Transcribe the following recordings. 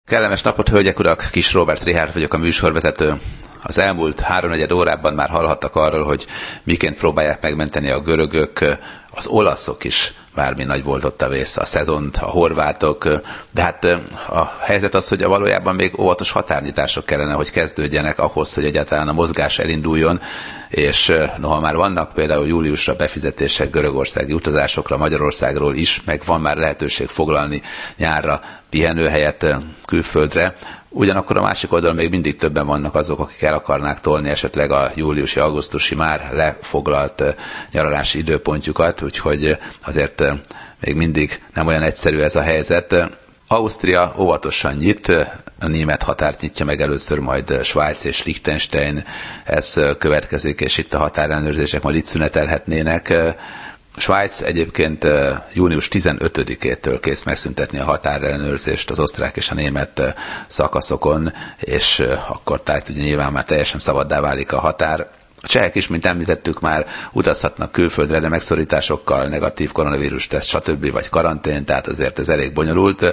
Kellemes napot, hölgyek, urak! Kis Róbert Richárd vagyok, a műsorvezető. Az elmúlt 3-4 órában már hallhattak arról, hogy miként próbálják megmenteni a görögök, az olaszok is, bármi nagy volt ott a vész, a szezont, a horvátok, de hát a helyzet az, hogy valójában még óvatos határnyitások kellene, hogy kezdődjenek ahhoz, hogy egyáltalán a mozgás elinduljon, és noha már vannak például júliusra befizetések görögországi utazásokra Magyarországról is, meg van már lehetőség foglalni nyárra pihenőhelyet külföldre, ugyanakkor a másik oldalon még mindig többen vannak azok, akik el akarnák tolni esetleg a júliusi-augusztusi már lefoglalt nyaralási időpontjukat, úgyhogy azért még mindig nem olyan egyszerű ez a helyzet. Ausztria óvatosan nyit, a német határt nyitja meg először, majd Svájc és Liechtenstein, ez következik, és itt a határellenőrzések majd itt szünetelhetnének. Svájc egyébként június 15-től kész megszüntetni a határellenőrzést az osztrák és a német szakaszokon, és akkor tehát ugye nyilván már teljesen szabaddá válik a határ. A csehek is, mint említettük, már utazhatnak külföldre, de megszorításokkal, negatív koronavírus teszt, stb. Vagy karantén, tehát azért ez elég bonyolult.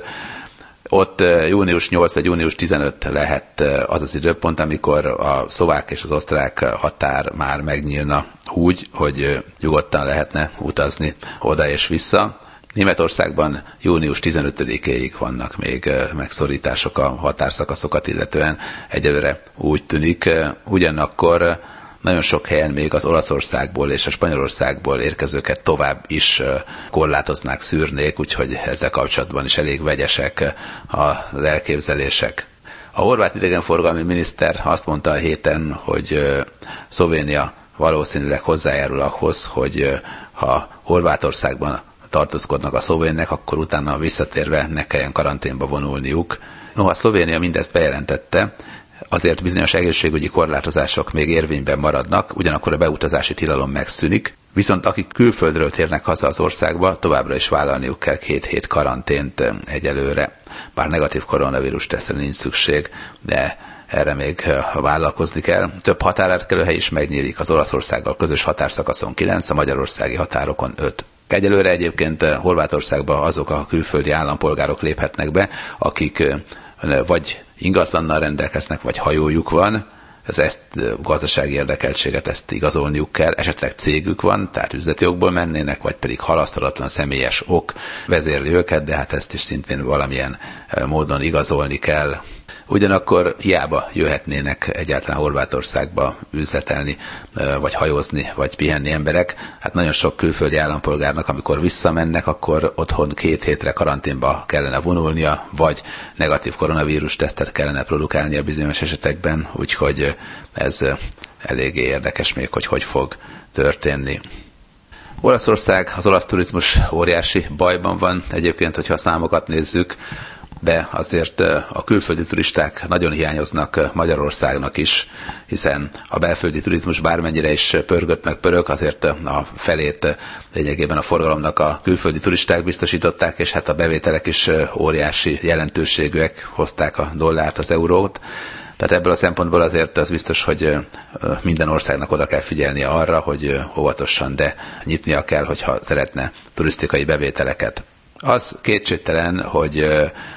Ott június 8 vagy június 15 lehet az az időpont, amikor a szlovák és az osztrák határ már megnyílna úgy, hogy nyugodtan lehetne utazni oda és vissza. Németországban június 15-éig vannak még megszorítások a határszakaszokat illetően, egyelőre úgy tűnik. Ugyanakkor nagyon sok helyen még az Olaszországból és a Spanyolországból érkezőket tovább is korlátoznák, szűrnék, úgyhogy ezzel kapcsolatban is elég vegyesek az elképzelések. A horvát idegenforgalmi miniszter azt mondta a héten, hogy Szlovénia valószínűleg hozzájárul ahhoz, hogy ha Horvátországban tartózkodnak a szlovénnek, akkor utána visszatérve ne kelljen karanténba vonulniuk. Noha Szlovénia mindezt bejelentette, azért bizonyos egészségügyi korlátozások még érvényben maradnak, ugyanakkor a beutazási tilalom megszűnik, viszont akik külföldről térnek haza az országba, továbbra is vállalniuk kell 2 hét karantént egyelőre. Bár negatív koronavírus tesztre nincs szükség, de erre még vállalkozni kell. Több határátkelőhely is megnyílik, az Olaszországgal közös határszakaszon 9, a magyarországi határokon 5. Egyelőre egyébként Horvátországba azok a külföldi állampolgárok léphetnek be, akik vagy ingatlannal rendelkeznek, vagy hajójuk van, ezt gazdasági érdekeltséget, ezt igazolniuk kell, esetleg cégük van, tehát üzleti okból mennének, vagy pedig halasztalatlan személyes ok vezérli őket, de hát ezt is szintén valamilyen módon igazolni kell. Ugyanakkor hiába jöhetnének egyáltalán Horvátországba üzletelni, vagy hajózni, vagy pihenni emberek. Hát nagyon sok külföldi állampolgárnak, amikor visszamennek, akkor otthon 2 hétre karanténba kellene vonulnia, vagy negatív koronavírus tesztet kellene produkálnia bizonyos esetekben, úgyhogy ez eléggé érdekes még, hogy fog történni. Olaszország, az olasz turizmus óriási bajban van egyébként, hogyha a számokat nézzük, de azért a külföldi turisták nagyon hiányoznak Magyarországnak is, hiszen a belföldi turizmus bármennyire is pörgött meg pörög, azért a felét lényegében a forgalomnak a külföldi turisták biztosították, és hát a bevételek is óriási jelentőségűek, hozták a dollárt, az eurót. Tehát ebből a szempontból azért az biztos, hogy minden országnak oda kell figyelnie arra, hogy óvatosan, de nyitnia kell, hogyha szeretne turisztikai bevételeket. Az kétségtelen, hogy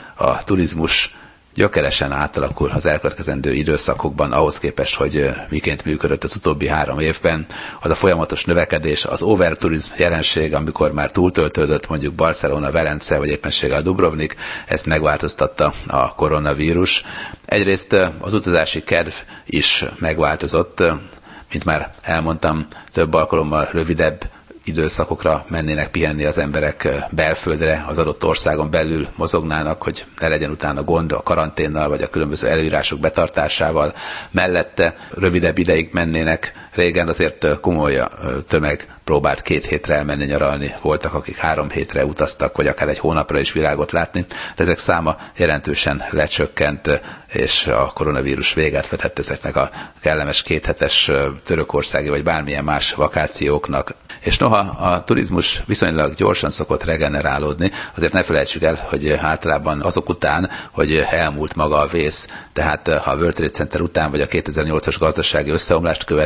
a turizmus gyökeresen átalakul az elkövetkezendő időszakokban ahhoz képest, hogy miként működött az utóbbi 3 évben. Az a folyamatos növekedés, az overturizm jelenség, amikor már túltöltődött mondjuk Barcelona, Velence vagy éppenséggel Dubrovnik, ezt megváltoztatta a koronavírus. Egyrészt az utazási kedv is megváltozott, mint már elmondtam, több alkalommal rövidebb időszakokra mennének pihenni az emberek belföldre, az adott országon belül mozognának, hogy ne legyen utána gond a karanténnal, vagy a különböző előírások betartásával. Mellette rövidebb ideig mennének. Régen azért komoly tömeg próbált 2 hétre elmenni nyaralni. Voltak, akik 3 hétre utaztak, vagy akár 1 hónapra is világot látni, de ezek száma jelentősen lecsökkent, és a koronavírus véget vetett ezeknek a kellemes 2 hetes törökországi, vagy bármilyen más vakációknak. És noha a turizmus viszonylag gyorsan szokott regenerálódni, azért ne felejtsük el, hogy általában azok után, hogy elmúlt maga a vész, tehát a World Trade Center után, vagy a 2008-as gazdasági összeomlást követően,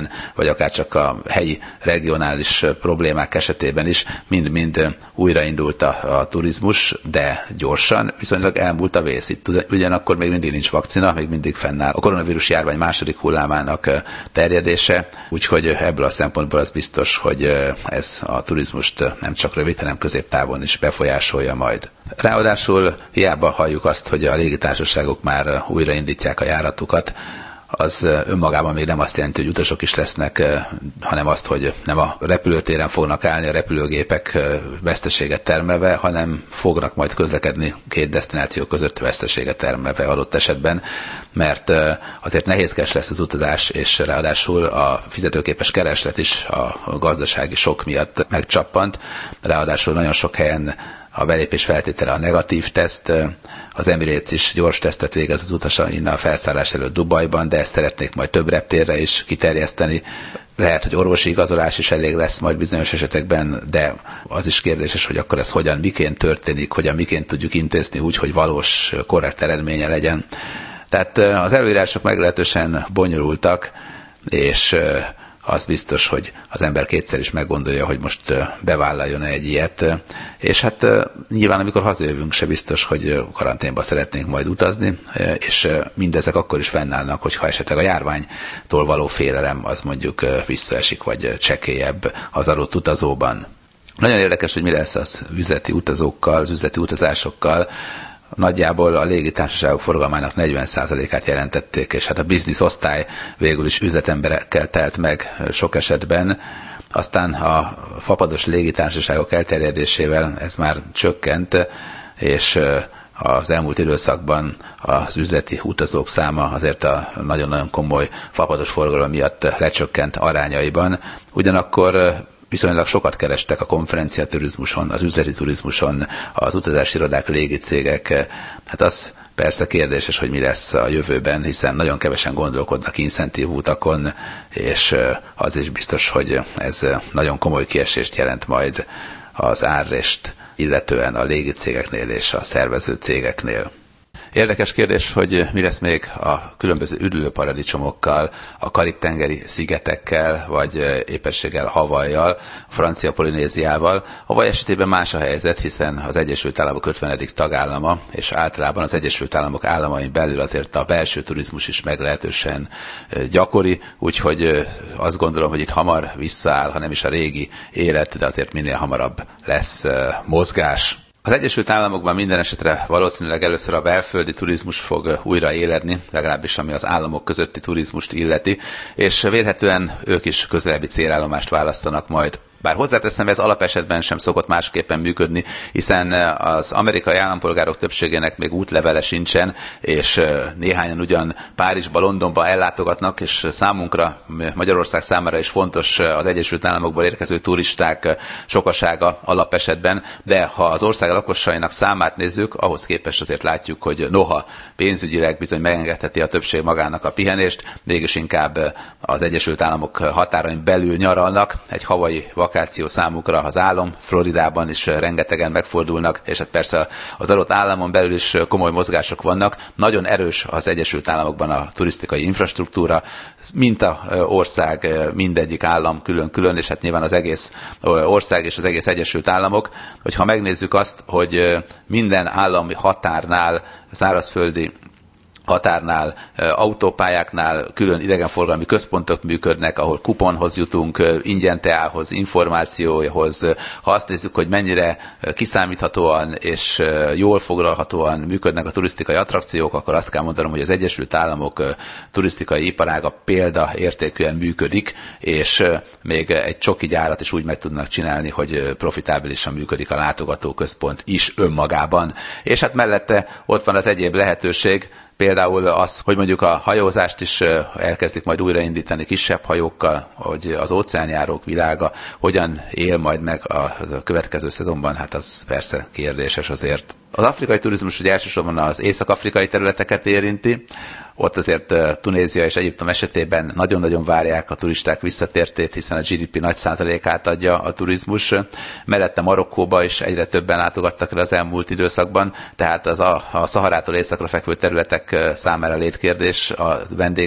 vagy akár csak a helyi regionális problémák esetében is mind-mind újraindult a turizmus, de gyorsan, viszonylag elmúlt a vész. Itt ugyanakkor még mindig nincs vakcina, még mindig fennáll a koronavírus járvány második hullámának terjedése, úgyhogy ebből a szempontból az biztos, hogy ez a turizmust nem csak rövid, hanem középtávon is befolyásolja majd. Ráadásul hiába halljuk azt, hogy a légitársaságok már újraindítják a járatukat, az önmagában még nem azt jelenti, hogy utasok is lesznek, hanem azt, hogy nem a repülőtéren fognak állni a repülőgépek veszteséget termelve, hanem fognak majd közlekedni két desztináció között veszteséget termelve adott esetben, mert azért nehézkes lesz az utazás, és ráadásul a fizetőképes kereslet is a gazdasági sok miatt megcsappant. Ráadásul nagyon sok helyen a belépés feltétele a negatív teszt. Az Emirates is gyors tesztet végez az utasain a felszállás előtt Dubajban, de ezt szeretnék majd több reptérre is kiterjeszteni. Lehet, hogy orvosi igazolás is elég lesz majd bizonyos esetekben, de az is kérdéses, hogy akkor ez hogyan, miként történik, hogyan, miként tudjuk intézni úgy, hogy valós, korrekt eredménye legyen. Tehát az előírások meglehetősen bonyolultak, és az biztos, hogy az ember kétszer is meggondolja, hogy most bevállaljon egy ilyet. És hát nyilván, amikor hazajövünk, se biztos, hogy karanténba szeretnénk majd utazni, és mindezek akkor is fennállnak, hogyha esetleg a járványtól való félelem az mondjuk visszaesik, vagy csekélyebb az adott utazóban. Nagyon érdekes, hogy mi lesz az üzleti utazókkal, az üzleti utazásokkal. Nagyjából a légitársaságok forgalmának 40%-át jelentették, és hát a business osztály végül is üzletemberekkel telt meg sok esetben. Aztán a fapados légitársaságok elterjedésével ez már csökkent, és az elmúlt időszakban az üzleti utazók száma azért a nagyon-nagyon komoly fapados forgalom miatt lecsökkent arányaiban. Ugyanakkor viszonylag sokat kerestek a konferenciaturizmuson, az üzleti turizmuson, az utazási irodák, légicégek. Hát az persze kérdéses, hogy mi lesz a jövőben, hiszen nagyon kevesen gondolkodnak incentív utakon, és az is biztos, hogy ez nagyon komoly kiesést jelent majd az árrést, illetően a légicégeknél és a szervező cégeknél. Érdekes kérdés, hogy mi lesz még a különböző üdülőparadicsomokkal, a Karib-tengeri szigetekkel, vagy éppenséggel Hawaiival, a francia Polinéziával. Hawaii esetében más a helyzet, hiszen az Egyesült Államok 50. tagállama, és általában az Egyesült Államok államain belül azért a belső turizmus is meglehetősen gyakori, úgyhogy azt gondolom, hogy itt hamar visszaáll, ha nem is a régi élet, de azért minél hamarabb lesz mozgás. Az Egyesült Államokban minden esetre valószínűleg először a belföldi turizmus fog újra éledni, legalábbis ami az államok közötti turizmust illeti, és vélhetően ők is közelebbi célállomást választanak majd. Bár hozzáteszem, ez alapesetben sem szokott másképpen működni, hiszen az amerikai állampolgárok többségének még útlevele sincsen, és néhányan ugyan Párizsba, Londonba ellátogatnak, és számunkra, Magyarország számára is fontos az Egyesült Államokból érkező turisták sokasága alapesetben, de ha az ország lakosainak számát nézzük, ahhoz képest azért látjuk, hogy noha pénzügyileg bizony megengedheti a többség magának a pihenést, mégis inkább az Egyesült Államok határain belül nyaralnak, egy Hawaii vakáció számukra az álom, Floridában is rengetegen megfordulnak, és hát persze az adott államon belül is komoly mozgások vannak. Nagyon erős az Egyesült Államokban a turisztikai infrastruktúra, mint a ország, mindegyik állam külön-külön, és hát nyilván az egész ország és az egész Egyesült Államok. Hogyha megnézzük azt, hogy minden állami határnál, szárazföldi határnál, autópályáknál külön idegenforgalmi központok működnek, ahol kuponhoz jutunk, ingyen teához, információhoz. Ha azt nézzük, hogy mennyire kiszámíthatóan és jól foglalhatóan működnek a turisztikai attrakciók, akkor azt kell mondanom, hogy az Egyesült Államok turisztikai iparága példaértékűen működik, és még egy csoki gyárat is úgy meg tudnak csinálni, hogy profitábilisan működik a látogatóközpont is önmagában. És hát mellette ott van az egyéb lehetőség, például az, hogy mondjuk a hajózást is elkezdik majd újraindítani kisebb hajókkal, hogy az óceánjárók világa hogyan él majd meg a következő szezonban, hát az persze kérdéses azért. Az afrikai turizmus ugye elsősorban az észak-afrikai területeket érinti, ott azért Tunézia és Egyiptom esetében nagyon-nagyon várják a turisták visszatértét, hiszen a GDP nagy százalékát adja a turizmus. Mellette Marokkóba is egyre többen látogattak el az elmúlt időszakban, tehát a Szaharától északra fekvő területek számára létkérdés a vendégek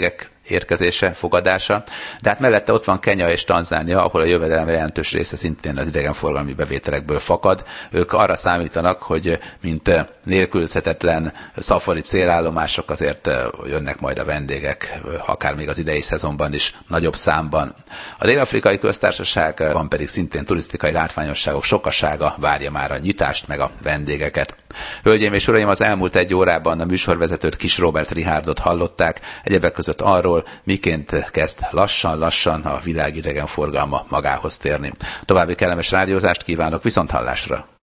érkezése, fogadása, de hát mellette ott van Kenya és Tanzánia, ahol a jövedelem jelentős része szintén az idegenforgalmi bevételekből fakad. Ők arra számítanak, hogy mint nélkülözhetetlen szafari célállomások azért jönnek majd a vendégek, akár még az idei szezonban is nagyobb számban. A Dél-Afrikai Köztársaságban pedig szintén turisztikai látványosságok sokasága várja már a nyitást meg a vendégeket. Hölgyeim és uraim, az elmúlt 1 órában a műsorvezetőt, Kis Róbert Richárdot hallották, egyebek között arról, miként kezd lassan-lassan a világ idegenforgalma magához térni. További kellemes rádiózást kívánok, viszonthallásra!